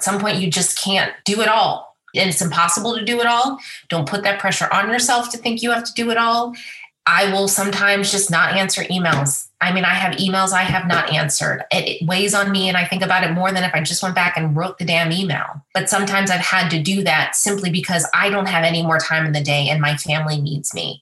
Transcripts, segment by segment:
some point, you just can't do it all. And it's impossible to do it all. Don't put that pressure on yourself to think you have to do it all. I will sometimes just not answer emails. I mean, I have emails I have not answered. It weighs on me, and I think about it more than if I just went back and wrote the damn email. But sometimes I've had to do that simply because I don't have any more time in the day and my family needs me.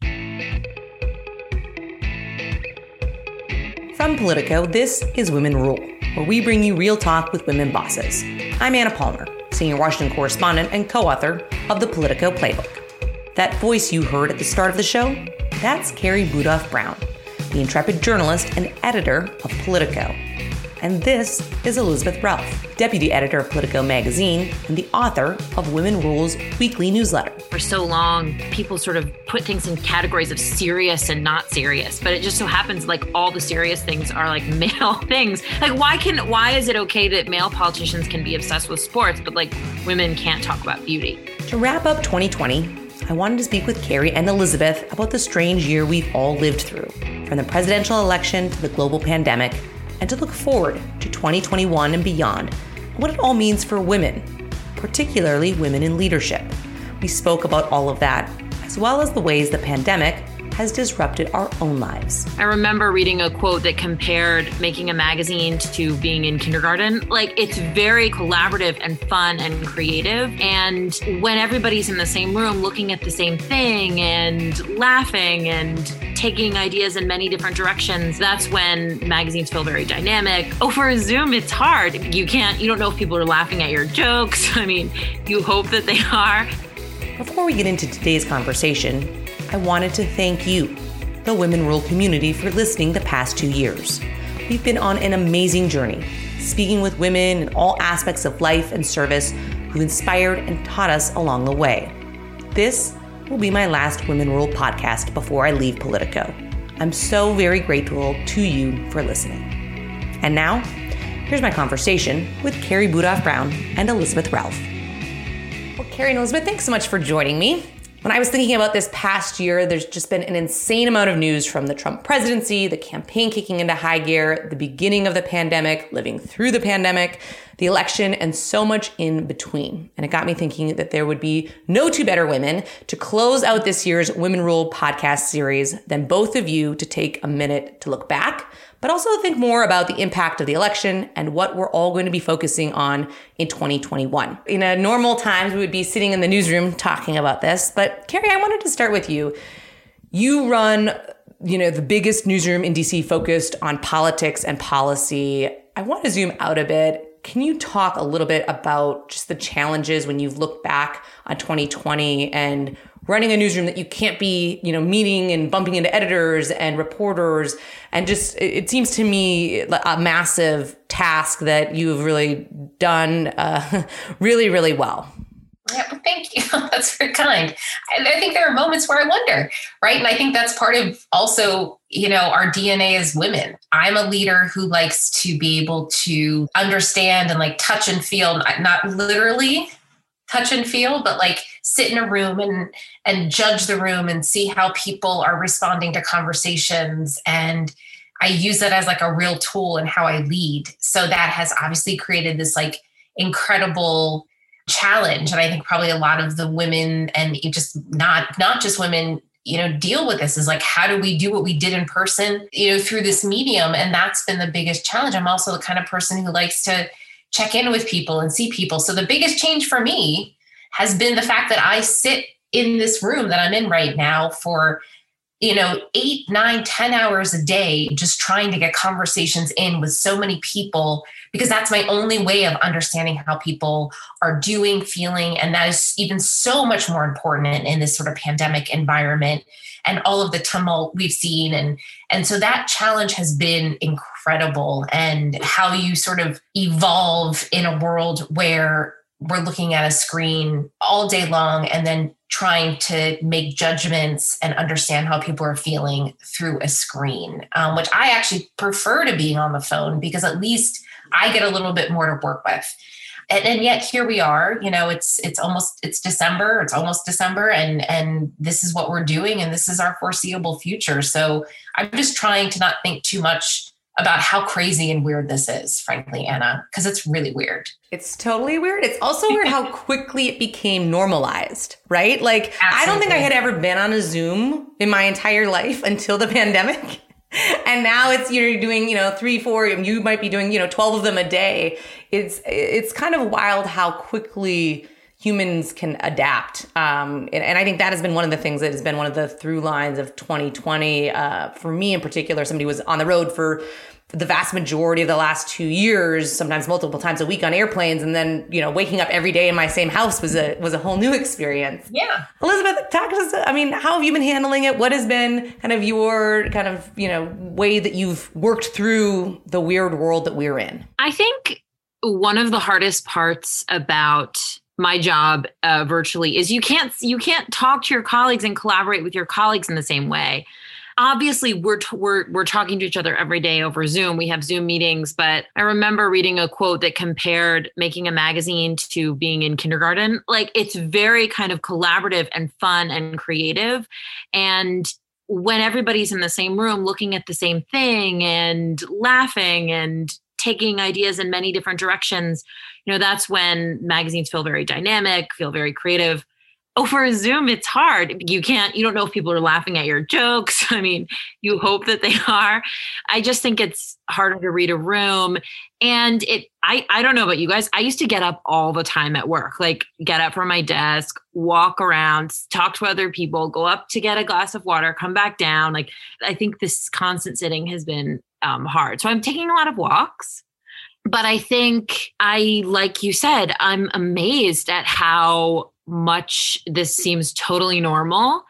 From Politico, this is Women Rule, where we bring you real talk with women bosses. I'm Anna Palmer, senior Washington correspondent and co-author of the Politico Playbook. That voice you heard at the start of the show, that's Carrie Budoff-Brown, the intrepid journalist and editor of Politico. And this is Elizabeth Ralph, deputy editor of Politico magazine and the author of Women Rule's weekly newsletter. For so long, people sort of put things in categories of serious and not serious, but it just so happens like all the serious things are like male things. Like why is it okay that male politicians can be obsessed with sports, but like women can't talk about beauty? To wrap up 2020, I wanted to speak with Carrie and Elizabeth about the strange year we've all lived through, from the presidential election to the global pandemic, and to look forward to 2021 and beyond, and what it all means for women, particularly women in leadership. We spoke about all of that, as well as the ways the pandemic has disrupted our own lives. I remember reading a quote that compared making a magazine to being in kindergarten. Like, it's very collaborative and fun and creative. And when everybody's in the same room looking at the same thing and laughing and taking ideas in many different directions, that's when magazines feel very dynamic. Over Zoom, it's hard. You don't know if people are laughing at your jokes. I mean, you hope that they are. Before we get into today's conversation, I wanted to thank you, the Women Rule community, for listening the past 2 years. We've been on an amazing journey, speaking with women in all aspects of life and service who inspired and taught us along the way. This will be my last Women Rule podcast before I leave Politico. I'm so very grateful to you for listening. And now, here's my conversation with Carrie Budoff-Brown and Elizabeth Ralph. Well, Carrie and Elizabeth, thanks so much for joining me. When I was thinking about this past year, there's just been an insane amount of news from the Trump presidency, the campaign kicking into high gear, the beginning of the pandemic, living through the pandemic, the election, and so much in between. And it got me thinking that there would be no two better women to close out this year's Women Rule podcast series than both of you to take a minute to look back, but also think more about the impact of the election and what we're all going to be focusing on in 2021. In a normal times, we would be sitting in the newsroom talking about this. But Carrie, I wanted to start with you. You run, the biggest newsroom in DC focused on politics and policy. I want to zoom out a bit. Can you talk a little bit about just the challenges when you've looked back on 2020 and running a newsroom that you can't be, meeting and bumping into editors and reporters, and just, it seems to me a massive task that you've really done really, really well. Yeah, well, thank you. That's very kind. I think there are moments where I wonder, right? And I think that's part of also, our DNA as women. I'm a leader who likes to be able to understand and like touch and feel, not literally touch and feel, but like sit in a room and judge the room and see how people are responding to conversations. And I use that as like a real tool in how I lead. So that has obviously created this like incredible challenge. And I think probably a lot of the women, and just not just women, deal with this, is like, how do we do what we did in person, through this medium? And that's been the biggest challenge. I'm also the kind of person who likes to check in with people and see people. So the biggest change for me has been the fact that I sit in this room that I'm in right now for, 8, 9, 10 hours a day, just trying to get conversations in with so many people, because that's my only way of understanding how people are doing, feeling. And that is even so much more important in this sort of pandemic environment and all of the tumult we've seen. And so that challenge has been incredible, and how you sort of evolve in a world where we're looking at a screen all day long and then trying to make judgments and understand how people are feeling through a screen, which I actually prefer to being on the phone, because at least I get a little bit more to work with. And yet here we are, it's December, it's almost December, and this is what we're doing, and this is our foreseeable future. So I'm just trying to not think too much about how crazy and weird this is, frankly, Anna, because it's really weird. It's totally weird. It's also weird how quickly it became normalized, right? Like, Absolutely. I don't think I had ever been on a Zoom in my entire life until the pandemic. And now it's, you're doing, 3, 4, you might be doing, 12 of them a day. It's kind of wild how quickly humans can adapt. And I think that has been one of the things that has been one of the through lines of 2020. For me in particular, somebody was on the road for the vast majority of the last 2 years, sometimes multiple times a week on airplanes. And then, waking up every day in my same house was a whole new experience. Yeah. Elizabeth, talk to us. How have you been handling it? What has been kind of your way that you've worked through the weird world that we're in? I think one of the hardest parts about my job virtually is you can't talk to your colleagues and collaborate with your colleagues in the same way. Obviously, we're talking to each other every day over Zoom. We have Zoom meetings, but I remember reading a quote that compared making a magazine to being in kindergarten. Like, it's very kind of collaborative and fun and creative. And when everybody's in the same room looking at the same thing and laughing and taking ideas in many different directions, that's when magazines feel very dynamic, feel very creative. Over Zoom, it's hard. You don't know if people are laughing at your jokes. You hope that they are. I just think it's harder to read a room. And I don't know about you guys. I used to get up all the time at work, like get up from my desk, walk around, talk to other people, go up to get a glass of water, come back down. Like, I think this constant sitting has been hard. So I'm taking a lot of walks. But I think like you said, I'm amazed at how much this seems totally normal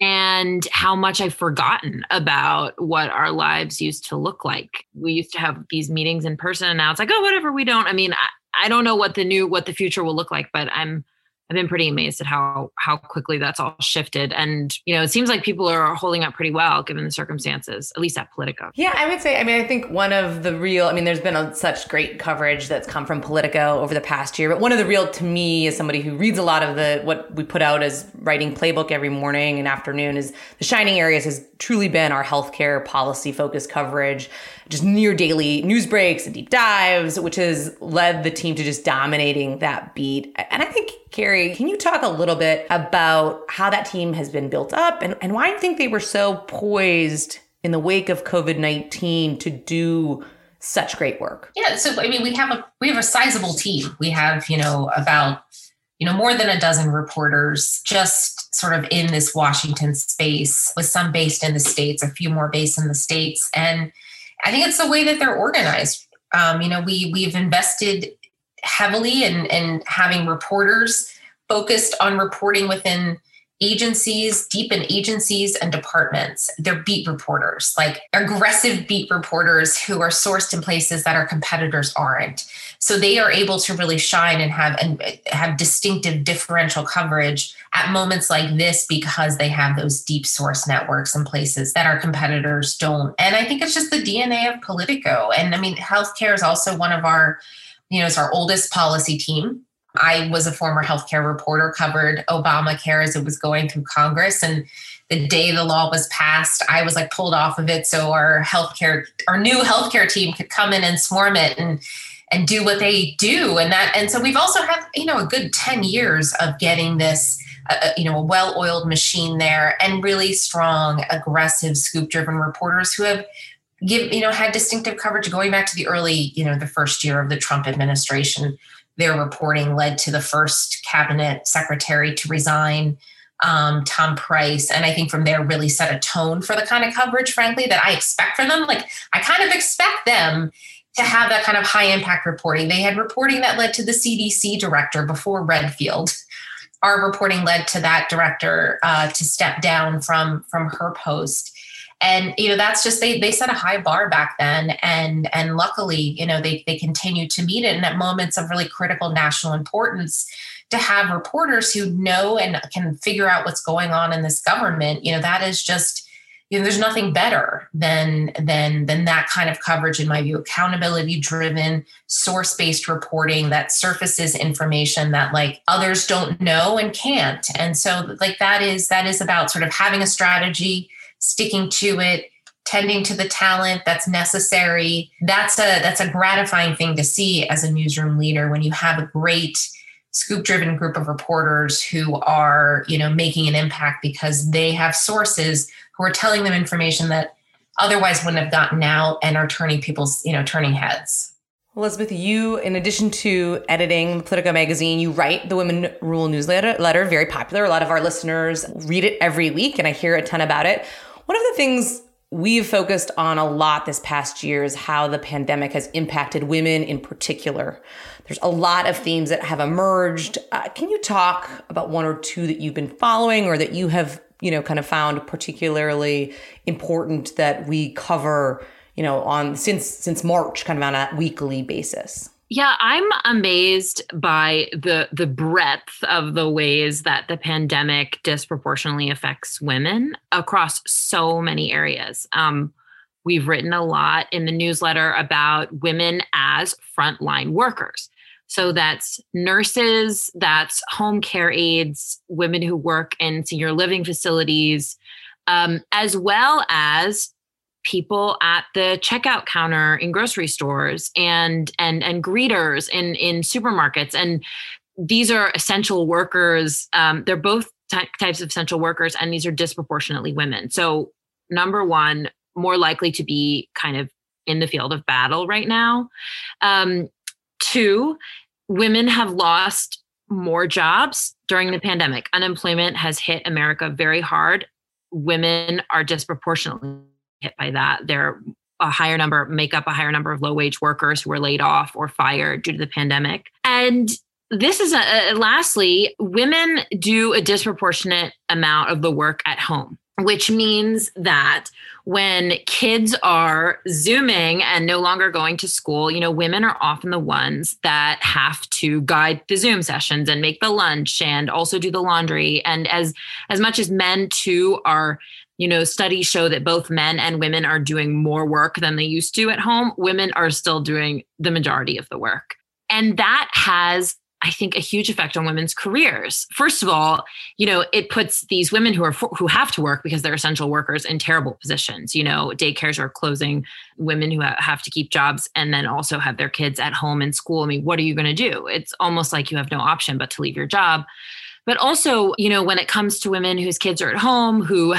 and how much I've forgotten about what our lives used to look like. We used to have these meetings in person, and now it's like, oh, whatever, we don't. I don't know what the future will look like, but I've been pretty amazed at how quickly that's all shifted. And, it seems like people are holding up pretty well given the circumstances, at least at Politico. Yeah, I would say, I think one of the real, there's been such great coverage that's come from Politico over the past year. But one of the real, to me, as somebody who reads a lot of what we put out as writing playbook every morning and afternoon, is the shining areas has truly been our healthcare policy focused coverage, just near daily news breaks and deep dives, which has led the team to just dominating that beat. And I think, Carrie, can you talk a little bit about how that team has been built up and why you think they were so poised in the wake of COVID-19 to do such great work? Yeah, so we have a sizable team. We have, about more than a dozen reporters just sort of in this Washington space, with some based in the States, a few more based in the States. And I think it's the way that they're organized. We've invested heavily in having reporters focused on reporting within agencies, deep in agencies and departments. They're beat reporters, like aggressive beat reporters who are sourced in places that our competitors aren't. So they are able to really shine and have distinctive differential coverage at moments like this because they have those deep source networks in places that our competitors don't. And I think it's just the DNA of Politico. And healthcare is also one of our, it's our oldest policy team. I was a former healthcare reporter, covered Obamacare as it was going through Congress. And the day the law was passed, I was pulled off of it. So our new healthcare team could come in and swarm it and do what they do. And so we've also had, a good 10 years of getting this, a well-oiled machine there, and really strong, aggressive, scoop-driven reporters who have had distinctive coverage going back to the early, the first year of the Trump administration. Their reporting led to the first cabinet secretary to resign, Tom Price. And I think from there really set a tone for the kind of coverage, frankly, that I expect from them. I kind of expect them to have that kind of high impact reporting. They had reporting that led to the CDC director before Redfield. Our reporting led to that director to step down from her post. And, that's just, they set a high bar back then. And luckily, they continue to meet it. And at moments of really critical national importance, to have reporters who know and can figure out what's going on in this government, that is just, there's nothing better than that kind of coverage, in my view. Accountability driven, source-based reporting that surfaces information that others don't know and can't. And so that is about sort of having a strategy, sticking to it, tending to the talent that's necessary. That's a gratifying thing to see as a newsroom leader when you have a great scoop-driven group of reporters who are, making an impact because they have sources who are telling them information that otherwise wouldn't have gotten out and are turning people's, turning heads. Elizabeth, you, in addition to editing Politico magazine, you write the Women Rule newsletter, very popular. A lot of our listeners read it every week, and I hear a ton about it. One of the things we've focused on a lot this past year is how the pandemic has impacted women in particular. There's a lot of themes that have emerged. Can you talk about one or two that you've been following or that you have, kind of found particularly important that we cover, since March, kind of on a weekly basis? Yeah, I'm amazed by the breadth of the ways that the pandemic disproportionately affects women across so many areas. We've written a lot in the newsletter about women as frontline workers. So that's nurses, that's home care aides, women who work in senior living facilities, as well as people at the checkout counter in grocery stores and greeters in supermarkets. And these are essential workers. They're both types of essential workers, and these are disproportionately women. So number one, more likely to be kind of in the field of battle right now. Two, women have lost more jobs during the pandemic. Unemployment has hit America very hard. Women are disproportionately hit by that. They're make up a higher number of low-wage workers who were laid off or fired due to the pandemic. And this is lastly, women do a disproportionate amount of the work at home, which means that when kids are Zooming and no longer going to school, women are often the ones that have to guide the Zoom sessions and make the lunch and also do the laundry. And as much as men too are, studies show that both men and women are doing more work than they used to at home, women are still doing the majority of the work. And that has, I think, a huge effect on women's careers. First of all, it puts these women who have to work because they're essential workers in terrible positions. Daycares are closing, women who have to keep jobs and then also have their kids at home in school. I mean, what are you going to do? It's almost like you have no option but to leave your job. But also, when it comes to women whose kids are at home, who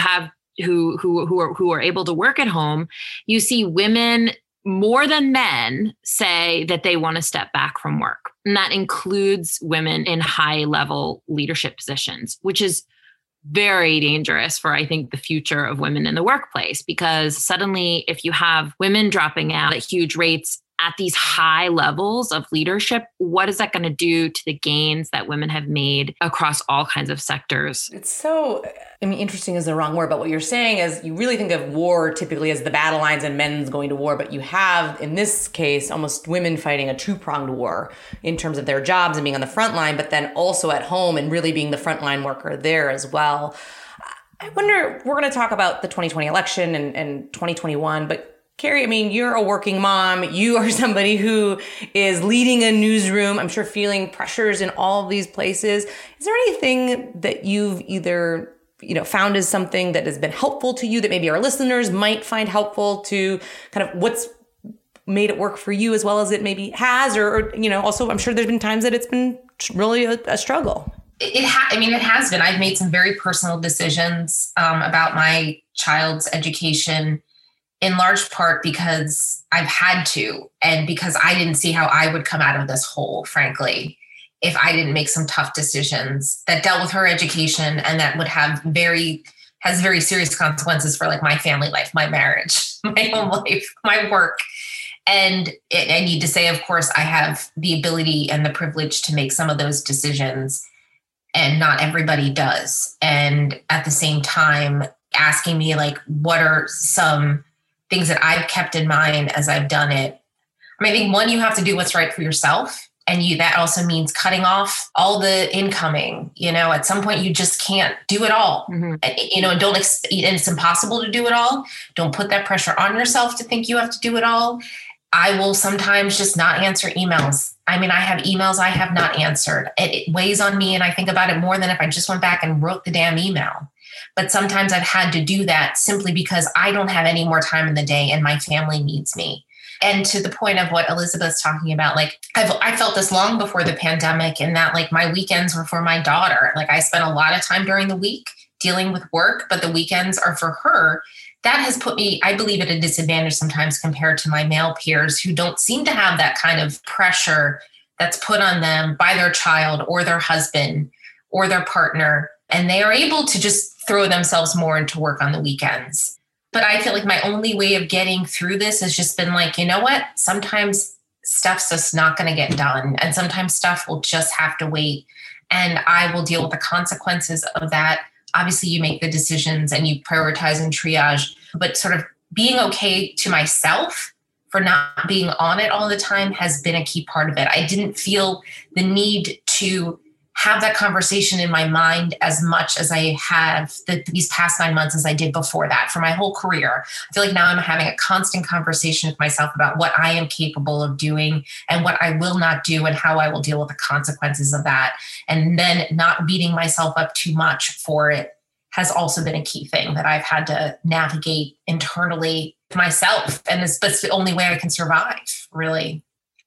are able to work at home, you see women more than men say that they want to step back from work. And that includes women in high-level leadership positions, which is very dangerous for, I think, the future of women in the workplace, because suddenly if you have women dropping out at huge rates at these high levels of leadership, what is that going to do to the gains that women have made across all kinds of sectors? It's so, interesting is the wrong word, but what you're saying is you really think of war typically as the battle lines and men's going to war, but you have, in this case, almost women fighting a two-pronged war in terms of their jobs and being on the front line, but then also at home and really being the frontline worker there as well. I wonder, we're going to talk about the 2020 election and 2021, but Carrie, you're a working mom. You are somebody who is leading a newsroom. I'm sure feeling pressures in all of these places. Is there anything that you've either, found as something that has been helpful to you that maybe our listeners might find helpful to kind of what's made it work for you as well as it maybe has, or also I'm sure there's been times that it's been really a struggle. It has been. I've made some very personal decisions about my child's education, in large part because I've had to, and because I didn't see how I would come out of this hole, frankly, if I didn't make some tough decisions that dealt with her education and that would has very serious consequences for like my family life, my marriage, my home life, my work. And I need to say, of course, I have the ability and the privilege to make some of those decisions, and not everybody does. And at the same time, asking me like, what are some things that I've kept in mind as I've done it? I think one, you have to do what's right for yourself. And that also means cutting off all the incoming. At some point you just can't do it all. Mm-hmm. And and it's impossible to do it all. Don't put that pressure on yourself to think you have to do it all. I will sometimes just not answer emails. I have emails I have not answered. It weighs on me, and I think about it more than if I just went back and wrote the damn email. But sometimes I've had to do that simply because I don't have any more time in the day and my family needs me. And to the point of what Elizabeth's talking about, like I felt this long before the pandemic, and that like my weekends were for my daughter. Like I spent a lot of time during the week dealing with work, but the weekends are for her. That has put me, I believe, at a disadvantage sometimes compared to my male peers who don't seem to have that kind of pressure that's put on them by their child or their husband or their partner. And they are able to just throw themselves more into work on the weekends. But I feel like my only way of getting through this has just been like, you know what? Sometimes stuff's just not going to get done. And sometimes stuff will just have to wait. And I will deal with the consequences of that. Obviously, you make the decisions and you prioritize and triage, but sort of being okay to myself for not being on it all the time has been a key part of it. I didn't feel the need to have that conversation in my mind as much as I have these past 9 months as I did before that for my whole career. I feel like now I'm having a constant conversation with myself about what I am capable of doing and what I will not do and how I will deal with the consequences of that. And then not beating myself up too much for it has also been a key thing that I've had to navigate internally myself. And that's the only way I can survive, really.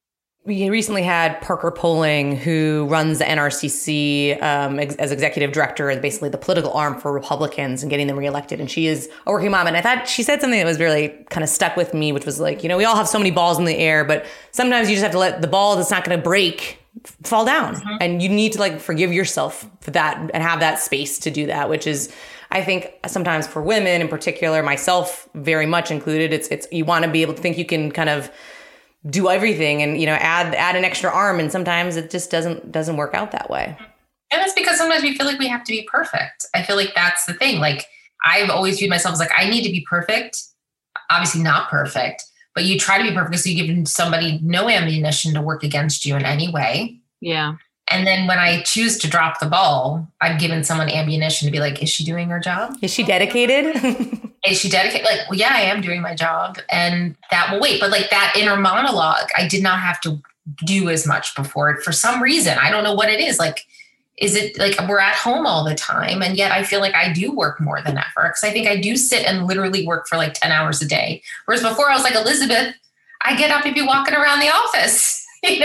We recently had Parker Poling, who runs the NRCC as executive director, and basically the political arm for Republicans and getting them reelected. And she is a working mom. And I thought she said something that was really kind of stuck with me, which was like, we all have so many balls in the air, but sometimes you just have to let the ball that's not going to break fall down. Mm-hmm. And you need to like forgive yourself for that and have that space to do that, which is, I think sometimes for women in particular, myself very much included, it's you want to be able to think you can kind of do everything and, add an extra arm. And sometimes it just doesn't work out that way. And it's because sometimes we feel like we have to be perfect. I feel like that's the thing. Like I've always viewed myself as like, I need to be perfect, obviously not perfect, but you try to be perfect. So you give somebody no ammunition to work against you in any way. Yeah. And then when I choose to drop the ball, I've given someone ammunition to be like, is she doing her job? Is she dedicated? Is she dedicated? Like, well, yeah, I am doing my job and that will wait. But like that inner monologue, I did not have to do as much before for some reason. I don't know what it is. Like, is it like we're at home all the time? And yet I feel like I do work more than ever because I think I do sit and literally work for like 10 hours a day. Whereas before I was like, Elizabeth, I get up and be walking around the office,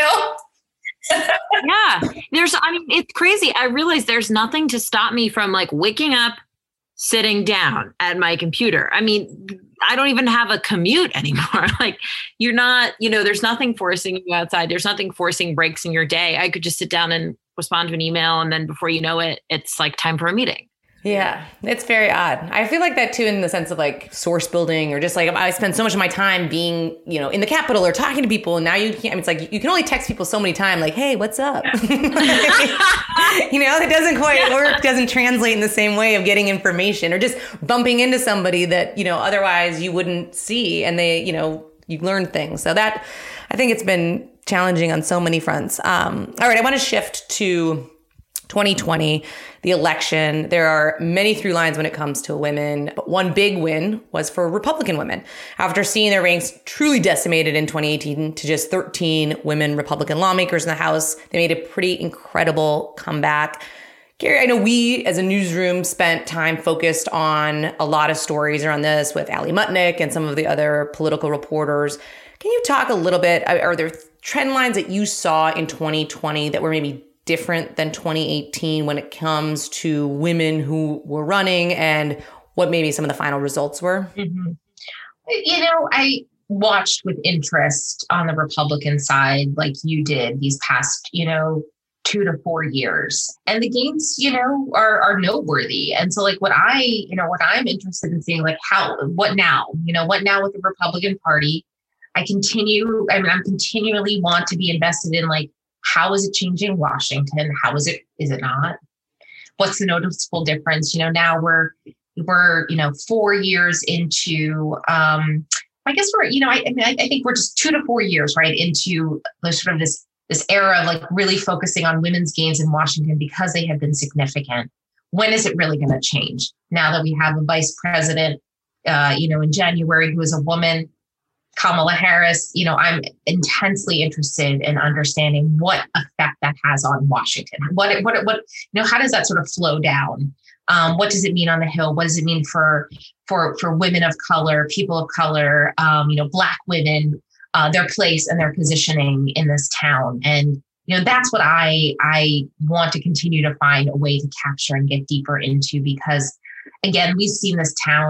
Yeah, it's crazy. I realize there's nothing to stop me from like waking up, sitting down at my computer. I mean, I don't even have a commute anymore. Like you're not, there's nothing forcing you outside. There's nothing forcing breaks in your day. I could just sit down and respond to an email. And then before you know it, it's like time for a meeting. Yeah, it's very odd. I feel like that too in the sense of like source building or just like I spend so much of my time being, in the Capitol or talking to people. And now you can't, it's like you can only text people so many times like, hey, what's up? It doesn't quite work, doesn't translate in the same way of getting information or just bumping into somebody that, otherwise you wouldn't see and they, you learn things. So that, I think it's been challenging on so many fronts. All right, I want to shift to 2020, the election. There are many through lines when it comes to women, but one big win was for Republican women. After seeing their ranks truly decimated in 2018 to just 13 women Republican lawmakers in the House, they made a pretty incredible comeback. Carrie, I know we as a newsroom spent time focused on a lot of stories around this with Ali Mutnick and some of the other political reporters. Can you talk a little bit? Are there trend lines that you saw in 2020 that were maybe different than 2018 when it comes to women who were running and what maybe some of the final results were? Mm-hmm. I watched with interest on the Republican side, like you did these past, 2 to 4 years. And the gains, are noteworthy. And so like what I'm interested in seeing, like what now with the Republican Party, I'm continually want to be invested in like, how is it changing Washington? Is it not? What's the noticeable difference? Now we're 4 years into, I guess I think we're just 2 to 4 years, right, into the sort of this era of like really focusing on women's gains in Washington because they have been significant. When is it really going to change? Now that we have a vice president, in January, who is a woman, Kamala Harris, I'm intensely interested in understanding what effect that has on Washington. What how does that sort of flow down? What does it mean on the Hill? What does it mean for women of color, people of color, Black women, their place and their positioning in this town? And that's what I want to continue to find a way to capture and get deeper into, because again, we've seen this town.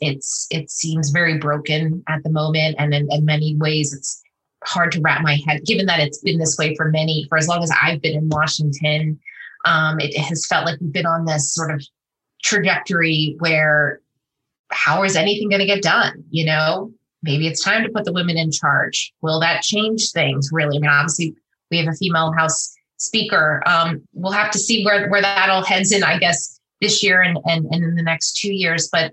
It seems very broken at the moment, and in many ways, it's hard to wrap my head. Given that it's been this way for as long as I've been in Washington, it has felt like we've been on this sort of trajectory where how is anything going to get done? Maybe it's time to put the women in charge. Will that change things? Really? I mean, obviously, we have a female House Speaker. We'll have to see where that all heads in, I guess, this year and in the next 2 years. But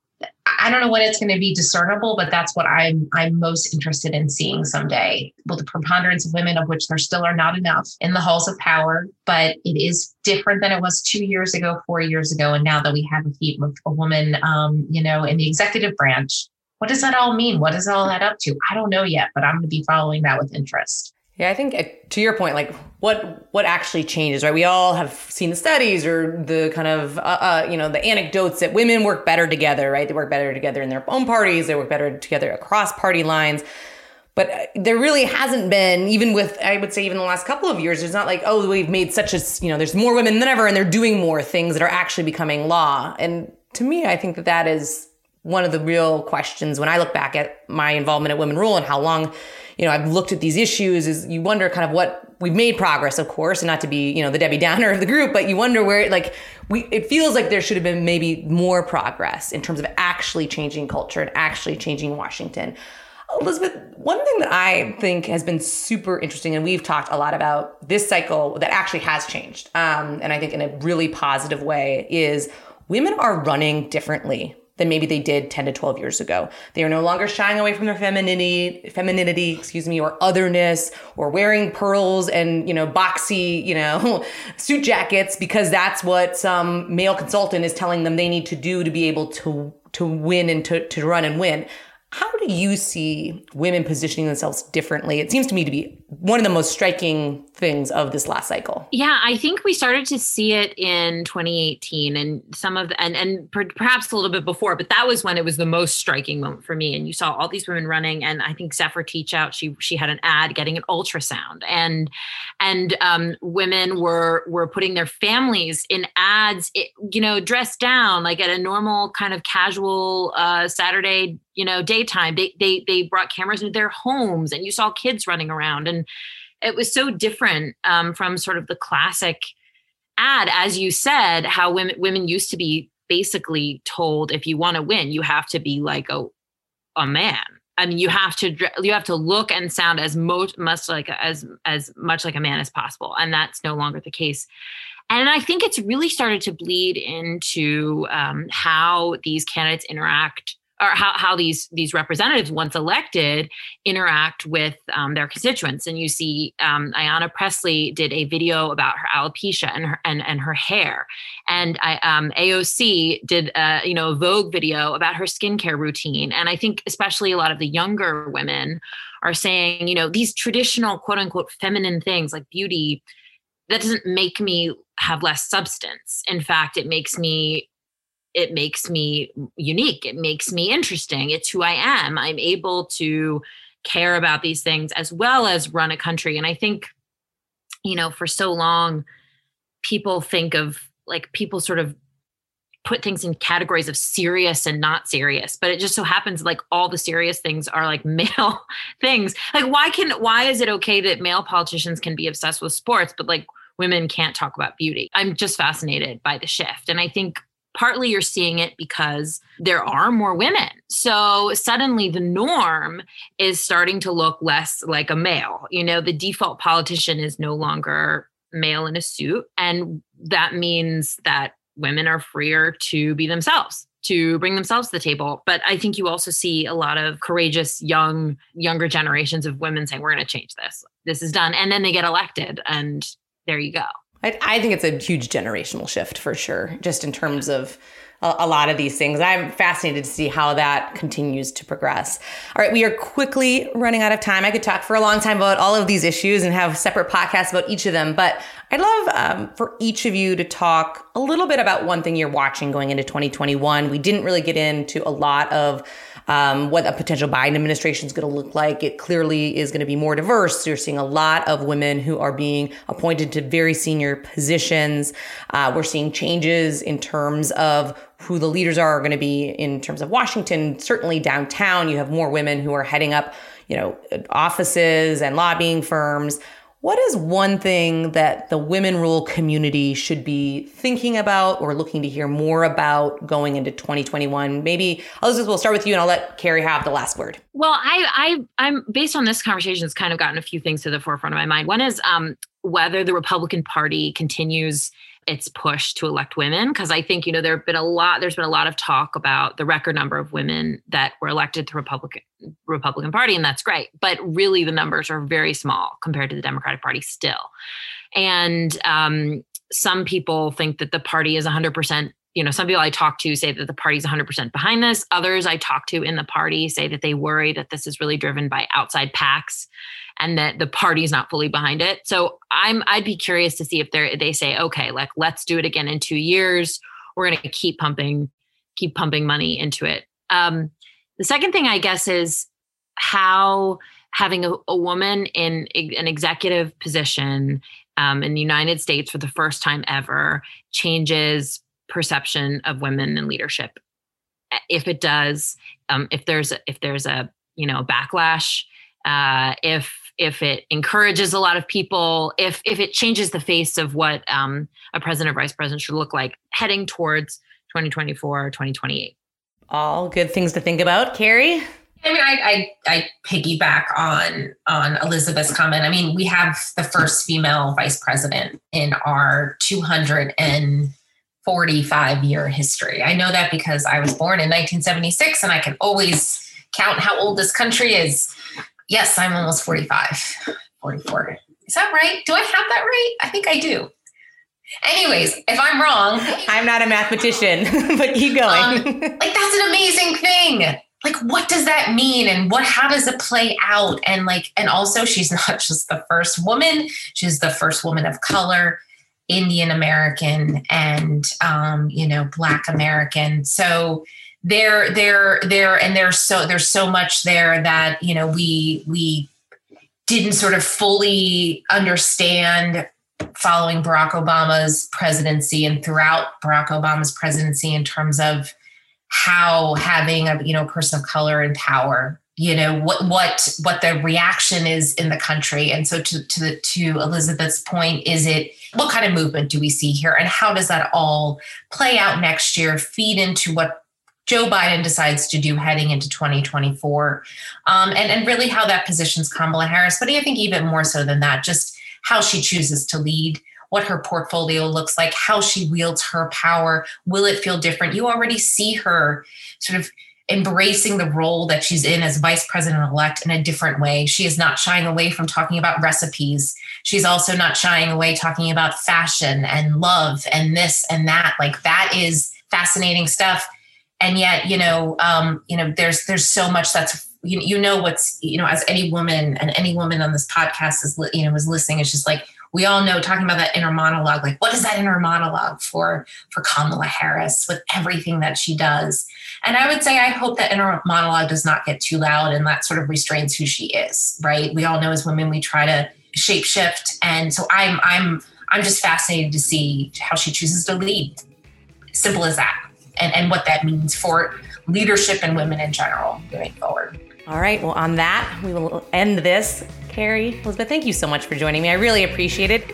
I don't know when it's going to be discernible, but that's what I'm most interested in seeing someday. Well, the preponderance of women, of which there still are not enough in the halls of power, but it is different than it was 2 years ago, 4 years ago. And now that we have a woman, in the executive branch, what does that all mean? What does all that up to? I don't know yet, but I'm going to be following that with interest. Yeah, I think to your point, like what actually changes, right? We all have seen the studies or the kind of, the anecdotes that women work better together, right? They work better together in their own parties. They work better together across party lines. But there really hasn't been, even with, I would say even the last couple of years, there's not like, oh, we've made such a, there's more women than ever and they're doing more things that are actually becoming law. And to me, I think that is one of the real questions when I look back at my involvement at Women Rule and how long, I've looked at these issues, is you wonder kind of what we've made progress, of course, and not to be, the Debbie Downer of the group, but you wonder where it feels like there should have been maybe more progress in terms of actually changing culture and actually changing Washington. Elizabeth, one thing that I think has been super interesting, and we've talked a lot about this cycle that actually has changed, and I think in a really positive way, is women are running differently than maybe they did 10 to 12 years ago. They are no longer shying away from their femininity, or otherness, or wearing pearls and, boxy, suit jackets, because that's what some male consultant is telling them they need to do to be able to win and to run and win. How do you see women positioning themselves differently? It seems to me to be one of the most striking things of this last cycle. Yeah, I think we started to see it in 2018 and perhaps a little bit before, but that was when it was the most striking moment for me. And you saw all these women running, and I think Zephyr Teachout, she had an ad getting an ultrasound, and women were putting their families in ads, dressed down like at a normal kind of casual Saturday daytime. They brought cameras into their homes, and you saw kids running around, and it was so different from sort of the classic ad, as you said, how women used to be basically told, if you want to win, you have to be like a man. I mean, you have to look and sound as much like a man as possible, and that's no longer the case. And I think it's really started to bleed into how these candidates interact, or how these representatives, once elected, interact with their constituents. And you see Ayanna Pressley did a video about her alopecia and her hair. And AOC did a Vogue video about her skincare routine. And I think especially a lot of the younger women are saying, these traditional quote unquote feminine things like beauty, that doesn't make me have less substance. In fact, it makes me unique. It makes me interesting. It's who I am. I'm able to care about these things as well as run a country. And I think, for so long, people sort of put things in categories of serious and not serious, but it just so happens like all the serious things are like male things. Like why is it okay that male politicians can be obsessed with sports, but like women can't talk about beauty? I'm just fascinated by the shift. And I think partly you're seeing it because there are more women. So suddenly the norm is starting to look less like a male. The default politician is no longer male in a suit. And that means that women are freer to be themselves, to bring themselves to the table. But I think you also see a lot of courageous, younger generations of women saying, we're going to change this. This is done. And then they get elected and there you go. I think it's a huge generational shift for sure, just in terms of a lot of these things. I'm fascinated to see how that continues to progress. All right, we are quickly running out of time. I could talk for a long time about all of these issues and have separate podcasts about each of them, but I'd love for each of you to talk a little bit about one thing you're watching going into 2021. We didn't really get into a lot of what a potential Biden administration is going to look like. It clearly is going to be more diverse. You're seeing a lot of women who are being appointed to very senior positions. We're seeing changes in terms of who the leaders are going to be in terms of Washington. Certainly downtown, you have more women who are heading up, offices and lobbying firms. What is one thing that the Women Rule community should be thinking about or looking to hear more about going into 2021? Maybe, Elizabeth, we'll start with you and I'll let Carrie have the last word. Well, I'm based on this conversation, it's kind of gotten a few things to the forefront of my mind. One is whether the Republican Party continues its push to elect women, because I think, there's been a lot of talk about the record number of women that were elected to Republican Party, and that's great. But really the numbers are very small compared to the Democratic Party still. And some people think that the party is 100%. Some people I talk to say that the party's 100% behind this. Others I talk to in the party say that they worry that this is really driven by outside PACs and that the party's not fully behind it. So I'd be curious to see if they say, okay, let's do it again in 2 years. We're going to keep pumping money into it. The second thing, I guess, is how having a woman in an executive position in the United States for the first time ever changes perception of women in leadership. If it does, if there's a backlash, if it encourages a lot of people, if it changes the face of what a president or vice president should look like heading towards 2024 or 2028. All good things to think about. Carrie? I mean, I piggyback on Elizabeth's comment. I mean, we have the first female vice president in our 245-year history. I know that because I was born in 1976 and I can always count how old this country is. Yes, I'm almost 45, 44. Is that right? Do I have that right? I think I do. Anyways, if I'm wrong. I'm not a mathematician, but keep going. That's an amazing thing. What does that mean? And how does it play out? And also she's not just the first woman. She's the first woman of color, Indian American, and, Black American. So there's so much there that, we didn't sort of fully understand following Barack Obama's presidency and throughout Barack Obama's presidency in terms of how having a person of color in power, what the reaction is in the country. And so to Elizabeth's point, what kind of movement do we see here? And how does that all play out next year, feed into what Joe Biden decides to do heading into 2024, and really how that positions Kamala Harris. But I think even more so than that, just how she chooses to lead, what her portfolio looks like, how she wields her power. Will it feel different? You already see her sort of embracing the role that she's in as vice president-elect in a different way. She is not shying away from talking about recipes. She's also not shying away talking about fashion and love and this and that. That is fascinating stuff. And yet, there's so much that's, what's, as any woman and any woman on this podcast is listening, it's just we all know, talking about that inner monologue, what is that inner monologue for Kamala Harris with everything that she does? And I would say, I hope that inner monologue does not get too loud and that sort of restrains who she is, right? We all know as women, we try to shape shift. And so I'm just fascinated to see how she chooses to lead. Simple as that. And what that means for leadership and women in general moving forward. All right. Well, on that, we will end this. Carrie, Elizabeth, thank you so much for joining me. I really appreciate it.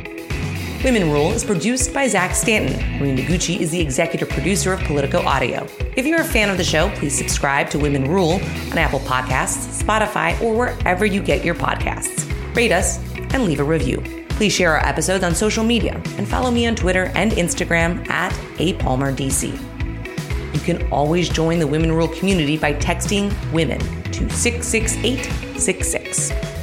Women Rule is produced by Zach Stanton. Marie Noguchi is the executive producer of Politico Audio. If you're a fan of the show, please subscribe to Women Rule on Apple Podcasts, Spotify, or wherever you get your podcasts. Rate us and leave a review. Please share our episodes on social media and follow me on Twitter and Instagram @APalmerDC. You can always join the Women Rule community by texting WOMEN to 66866.